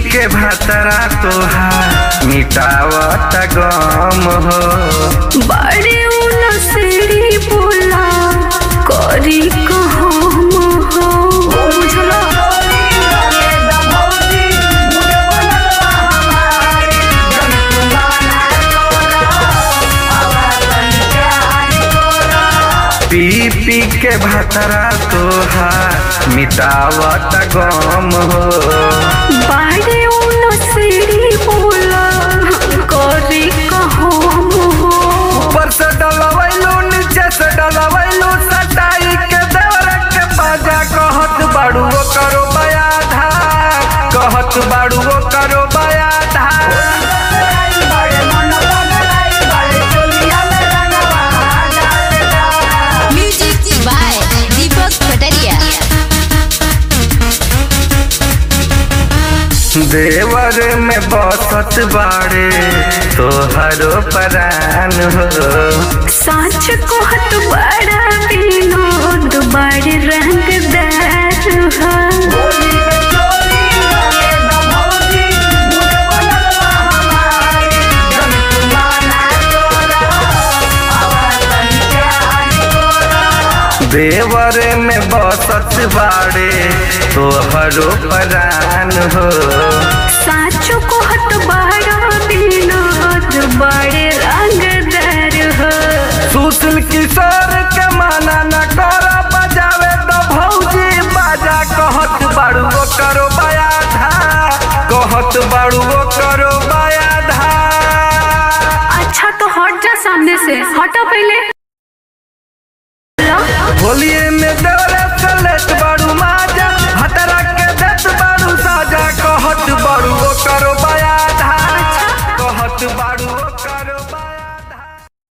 के भातरा तोहार मिटावत गम हो। बड़े नसेड़ी बोला करी कहम हो। बुझला पी पी के भातरा तोहार मिटावत गम हो। बड़े नसेड़ी बोला करी कहम हो। ऊपर से डलवैलू नीचे से डलवैलू सटाई के देवर के बाजा कहत बाड़ू करो बया धार, कहत बाड़ू करो बया धार। म्यूजिक बाय दीपक कटरिया। देवर में बसत बाड़े तोहरो परान हो। साच कहत बड़ा विनोद बड़े रंगदार हो। देवर में बसत बाड़े तोहरो परान हो। साचो कहत बड़ा विनोद बड़े रंगदार हो। सुशील किशोर के माना न कर बजावे तो भौजी बाजा कहत बाड़ू करो बया धार, कहत बाड़ू करो बया धार। अच्छा तो हट जा सामने से, हटा पहले। होलिये में देवरे से लेत बाड़ू